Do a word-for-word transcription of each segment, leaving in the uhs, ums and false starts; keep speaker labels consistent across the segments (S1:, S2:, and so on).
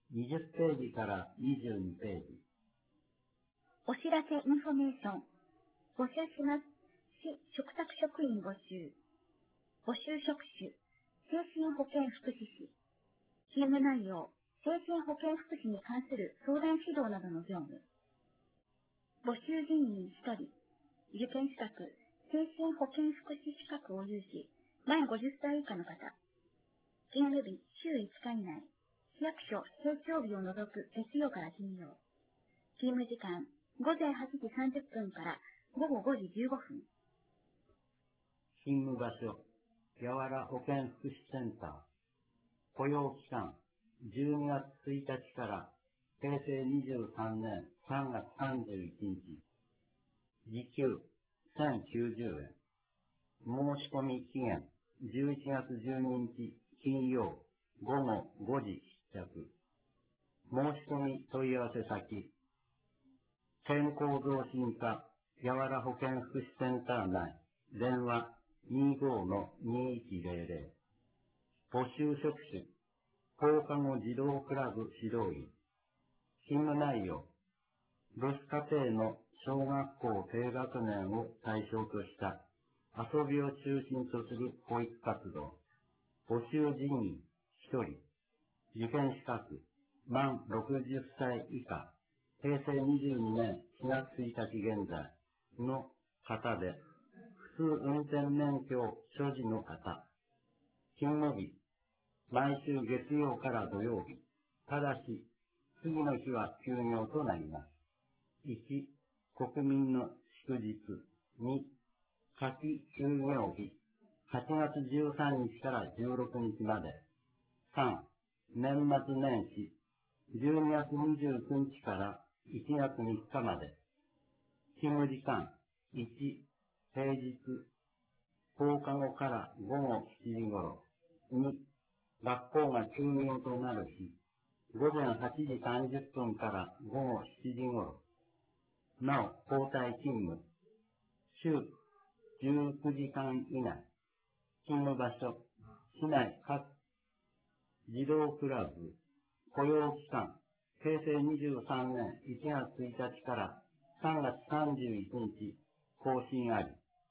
S1: にじゅっページからにじゅうにページ。
S2: お知らせインフォメーション。募集します。市嘱託職員募集。募集職種、精神保健福祉士。勤務内容、精神保健福祉に関する相談指導などの業務。募集人員ひとり。受験資格、精神保健福祉資格を有し、満ごじゅっさい以下の方。勤務日、週いつか以内。市役所、平常日を除く月曜から金曜。勤務時間、ごぜんはちじさんじゅっぷんからごごごじじゅうごふん。
S1: 勤務場所、やわら保健福祉センター。雇用期間、じゅうにがつついたちからへいせいにじゅうさんねんさんがつさんじゅういちにち。時給せんきゅうじゅうえん。申し込み期限じゅういちがつじゅうににち金曜ごごごじ出着。申し込み問い合わせ先、健康増進課やわら保健福祉センター内、電話 にじゅうごのにいちぜろぜろ。募集職種、放課後児童クラブ指導員。勤務内容、母子家庭の小学校低学年を対象とした遊びを中心とする保育活動。募集人員ひとり。受験資格、満ろくじゅっさい以下、へいせいにじゅうにねんしがつついたち現在の方で、普通運転免許を所持の方。勤務日、毎週月曜から土曜日。ただし、次の日は休業となります。いち、国民の祝日。に、夏季休業日。はちがつじゅうさんにちからじゅうろくにちまで。さん、年末年始。じゅうにがつにじゅうくにちからいちがつみっかまで。勤務時間。いち、平日。放課後からごごしちじ頃。に、学校が休業となる日。ごぜんはちじさんじゅっぷんからごごしちじ頃。なお、交代勤務。週じゅうくじかん以内。勤務場所。市内各児童クラブ。雇用期間。へいせいにじゅうさんねんいちがつついたちからさんがつさんじゅういちにち更新あり。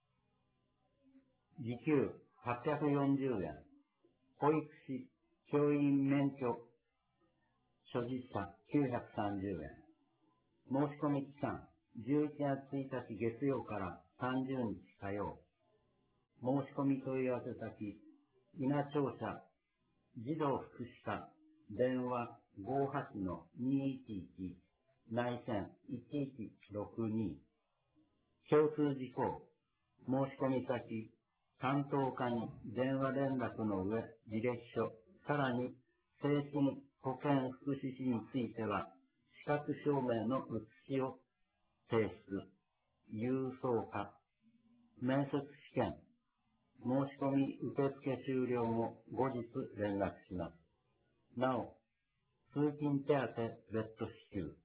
S1: 時給はっぴゃくよんじゅうえん。保育士、教員免許所持者きゅうひゃくさんじゅうえん。申し込み期間じゅういちがつついたち月曜からさんじゅうにち火曜。申し込み問い合わせ先、稲庁舎児童福祉課電話 ごはちのにいちいち 内線いちいちろくに。共通事項、申し込み先、担当課に電話連絡の上、履歴書、さらに精神保健福祉士については、資格証明の写しを提出、郵送課、面接試験、申し込み受付終了後、後日連絡します。なお、通勤手当別途支給。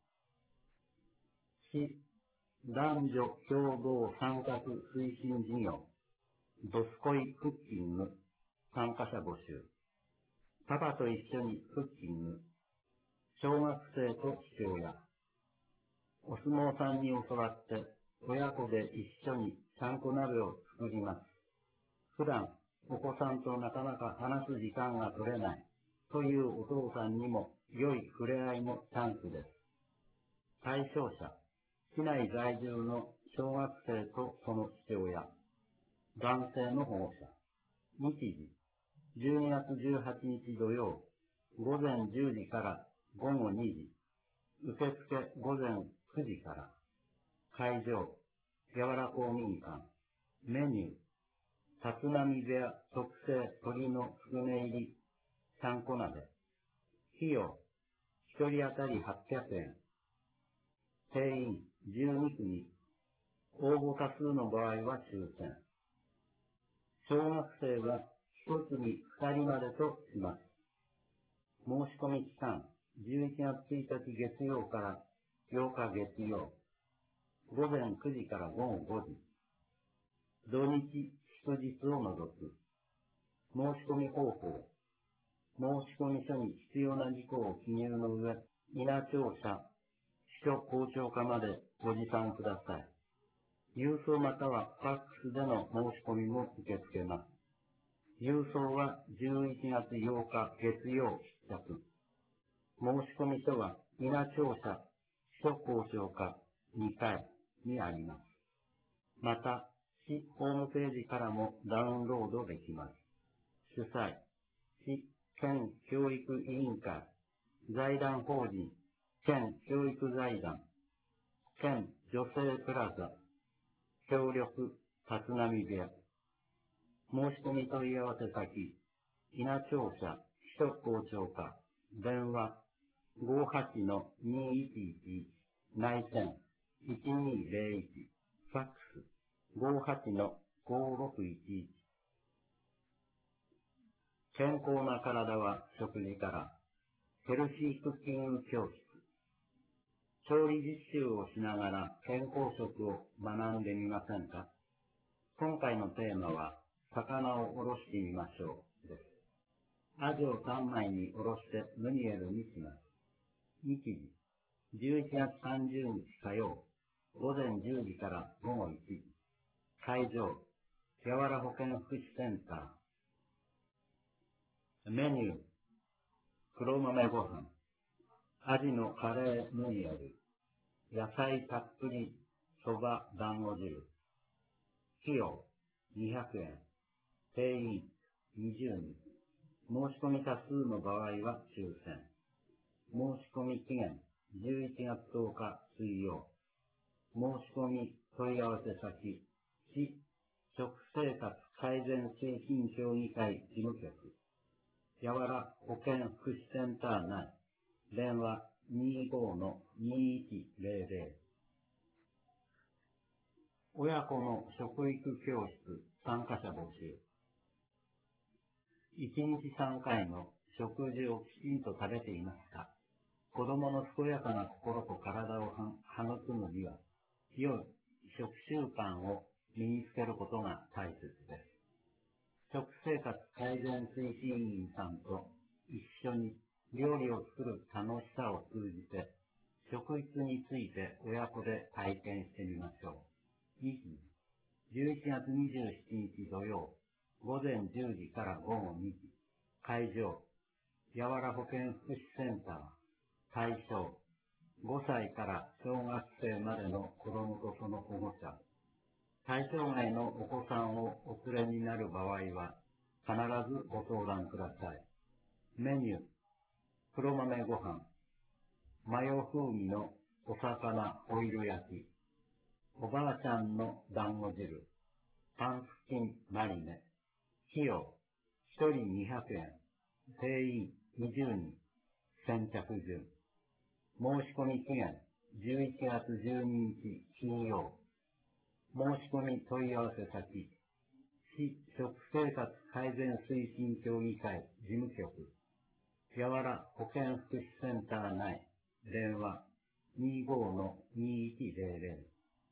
S1: 市男女共同参画推進事業。ドスコイクッキング。参加者募集。パパと一緒にクッキング。小学生と父親。お相撲さんに教わって親子で一緒にちゃんこ鍋を作ります。普段お子さんとなかなか話す時間が取れないというお父さんにも良い触れ合いのチャンスです。対象者、市内在住の小学生とその父親、男性の保護者。日時、じゅうにがつじゅうはちにち土曜、ごぜんじゅうじからごごにじ。受付ごぜんくじから。会場、やわら公民館。メニュー、立浪部屋特製鶏のつくね入り、ちゃんこ鍋。費用、一人当たりはっぴゃくえん。定員じゅうにくみ。応募多数の場合は抽選。小学生は一組二人までとします。申し込み期間、じゅういちがつついたち月曜からようか月曜。ごぜんくじからごごごじ。土日、祝日を除く。申し込み方法。 申込書に必要な事項を記入の上、稲庁舎、秘書校長課までご持参ください。郵送またはファックスでの申し込みも受け付けます。郵送はじゅういちがつようか月曜出着。申込書は稲庁舎、秘書校長課にかいにあります。また、市ホームページからもダウンロードできます。主催、市県教育委員会、財団法人、県教育財団、県女性プラザ、協力、立浪部屋。申込問い合わせ先、稲庁舎、秘書校長課、電話、ごーはちのにいちいちいち、内線、いちにーぜろいち、ファックス、ごーはちのごーろくいちいち。健康な体は食事から、ヘルシークッキング教室。調理実習をしながら健康食を学んでみませんか？今回のテーマは、魚をおろしてみましょうです。アジをさんまいにおろしてムニエルにします。日時、じゅういちがつさんじゅうにち火曜、午前じゅうじから午後いちじ。会場、やわら保健福祉センター。メニュー、黒豆ご飯、アジのカレームニエル、野菜たっぷりそば団子汁。費用にひゃくえん。定員にじゅうにん。申し込み多数の場合は抽選。申し込み期限じゅういちがつとおか水曜。申し込み問い合わせ先、市食生活改善推進協議会事務局。やわら保健福祉センター内。電話にじゅうごのにいちぜろぜろ。親子の食育教室参加者募集。いちにちさんかいの食事をきちんと食べていますか？子供の健やかな心と体を育むには、良い食習慣を身につけることが大切です。食生活改善推進員さんと一緒に料理を作る楽しさを通じて、食育について親子で体験してみましょう。日時、じゅういちがつにじゅうしちにち土曜、午前じゅうじから午後にじ。会場、やわら保健福祉センター。対象、ごさいから小学生までの子供とその保護者。対象外のお子さんをお連れになる場合は、必ずご相談ください。メニュー、黒豆ご飯、マヨ風味のお魚ホイル焼き、おばあちゃんの団子汁、パンプキンマリネ。費用、ひとりにひゃくえん、定員にじゅうにん、先着順。申し込み期限じゅういちがつじゅうににち金曜。申し込み問い合わせ先、市食生活改善推進協議会事務局。やわら保健福祉センター内。電話にじゅうごのにいちぜろぜろ。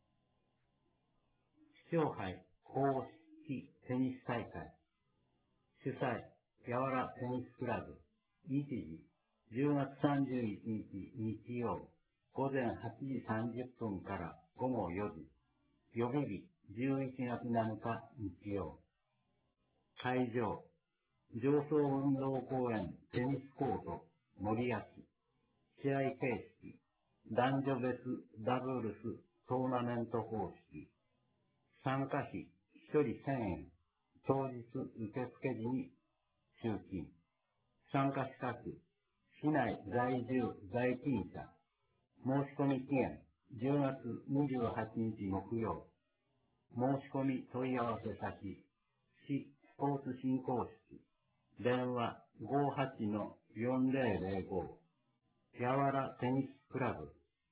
S1: 市長杯公式テニス大会。主催、やわらテニスクラブ。日時、じゅうがつさんじゅういちにち日曜、午前はちじさんじゅっぷんから午後よじ。予備日、じゅういちがつなのか日曜。会場、上層運動公園テニスコート森焼。試合形式、男女別ダブルストーナメント方式。参加費ひとりせんえん。当日受付時に集金。参加資格、市内在住在勤者。申し込み期限じゅうがつにじゅうはちにち木曜。申し込み問い合わせ先、市スポーツ振興室。電話ごーはちのよんぜろぜろご。やわらテニスクラブ。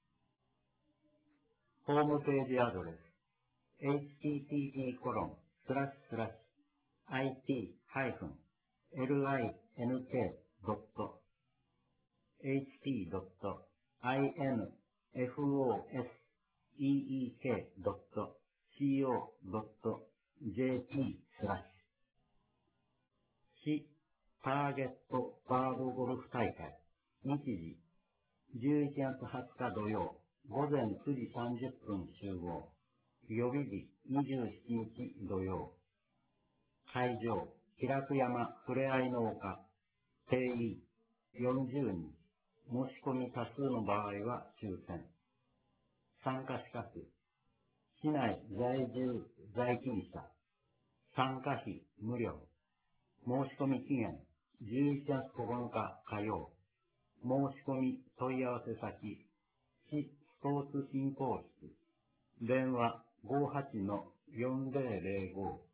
S1: ホームページアドレス エイチティーティーピーコロンスラッシュスラッシュアイティーハイフンエルアイエヌケードットエイチティードットアイエヌエフオーエスイーイーケードットシーオードットジェーピー スラッシュ市ターゲットバがつはつか土曜、午前くじさんじゅっぷん集合。予備日にじゅうしちにち土曜。会場、平久山ふれあい農家。定員よんじゅうにん。申し込み多数の場合は抽選。参加資格、市内在住在勤者。参加費無料。申し込み期限じゅういちがつここのか火曜。申し込み問い合わせ先、市スポーツ振興室。電話ごーはちのよんぜろぜろご。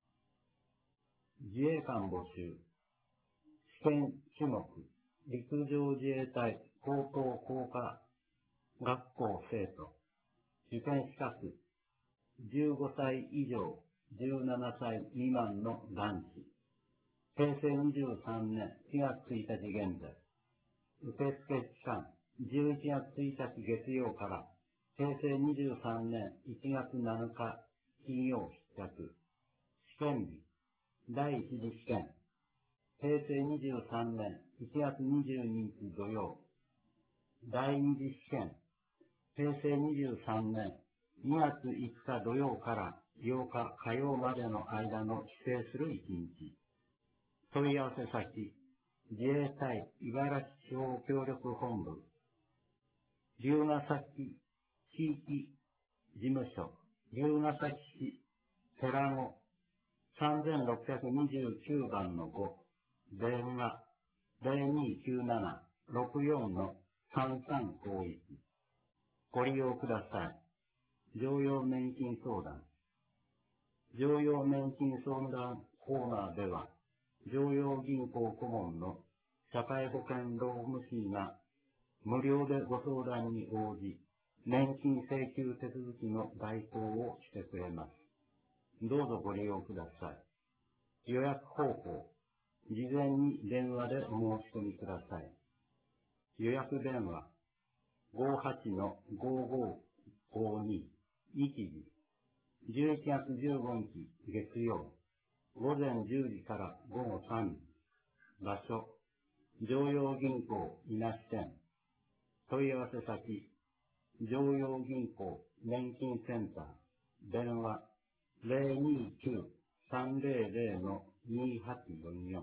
S1: 自衛官募集。試験種目、陸上自衛隊高等工科学校生徒。受験資格、じゅうごさい以上、じゅうななさい未満の男子。へいせいにじゅうさんねんしがつついたち現在。受付期間、じゅういちがつついたち月曜からへいせいにじゅうさんねんいちがつなのか金曜必着。試験日、第一次試験、へいせいにじゅうさんねんいちがつにじゅうににち土曜。第二次試験、へいせいにじゅうさんねんにがついつか土曜からようか火曜までの間の指定するいちにち。問い合わせ先、自衛隊茨城地方協力本部、龍ケ崎地域事務所、龍ケ崎市寺子さんぜんろっぴゃくにじゅうきゅうばんのご、電話ゼロにきゅうなな ろくよんのさんさんごいち。ご利用ください。常用年金相談。常用年金相談コーナーでは、常用銀行顧問の社会保険労務士が無料でご相談に応じ、年金請求手続きの代行をしてくれます。どうぞご利用ください。予約方法、事前に電話でお申し込みください。予約電話、ごーはちのごーごーごーに、日時、じゅういちがつじゅうごにち月曜、午前じゅうじからごごさんじ。場所、常陽銀行伊那支店。問い合わせ先、常陽銀行年金センター。電話、ゼロにきゅう さんぜろぜろのにはちよんよん。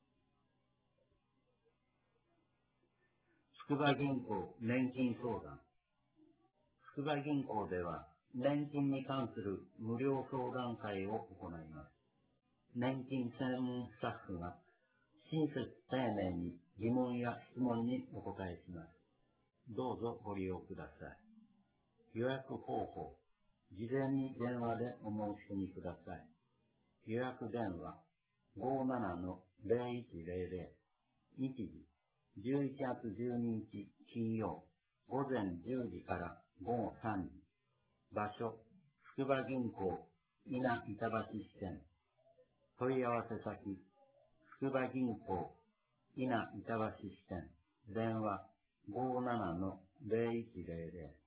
S1: つくば銀行年金相談。つくば銀行では、年金に関する無料相談会を行います。年金専門スタッフが親切丁寧に疑問や質問にお答えします。どうぞご利用ください。予約方法、事前に電話でお申し込みください。予約電話、ごーななのゼロいちゼロゼロ。日時、じゅういちがつじゅうににち金曜、午前じゅうじからごごさんじ。場所、つくば銀行伊那板橋支店。問い合わせ先、つくば銀行伊那板橋支店。電話ごーななのゼロいちゼロゼロ。